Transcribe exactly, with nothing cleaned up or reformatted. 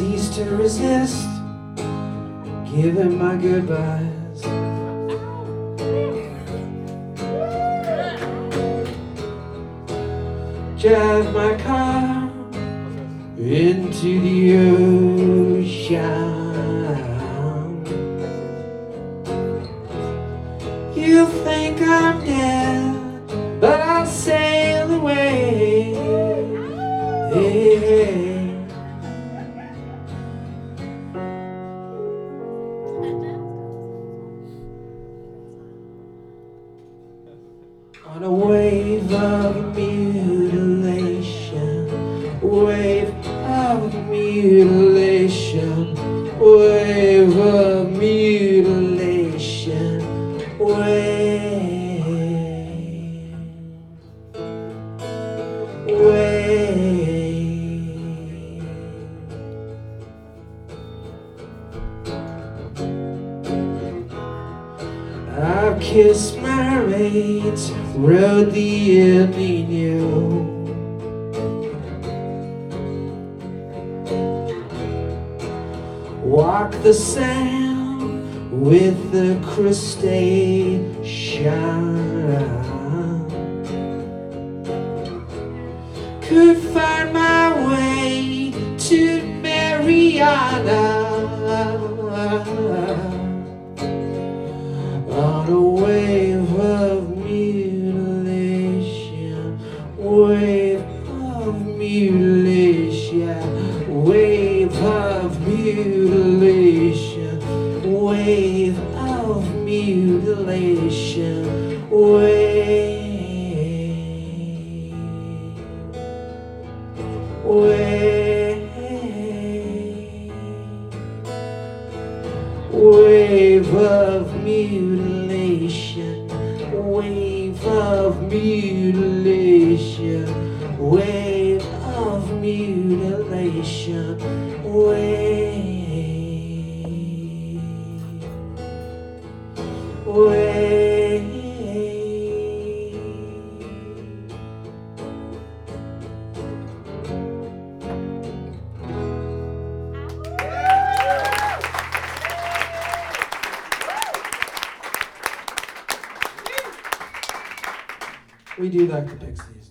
cease to resist, give him my goodbyes. Drive my car into the ocean. You think I'm dead, but I'll sail away. Hey. On a wave of mutilation, wave of mutilation, wave of mutilation, wave, wave. I've kissed my mates, rode the El Nino. Walk the sand with the crustacean. Could find my way to Mariana. On a wave of mutilation, wave of mutilation, wave of mutilation, wave of mutilation, wave, wave, wave of mutilation, wave of mutilation, wave of mutilation, wave, wave. We do like the Pixies.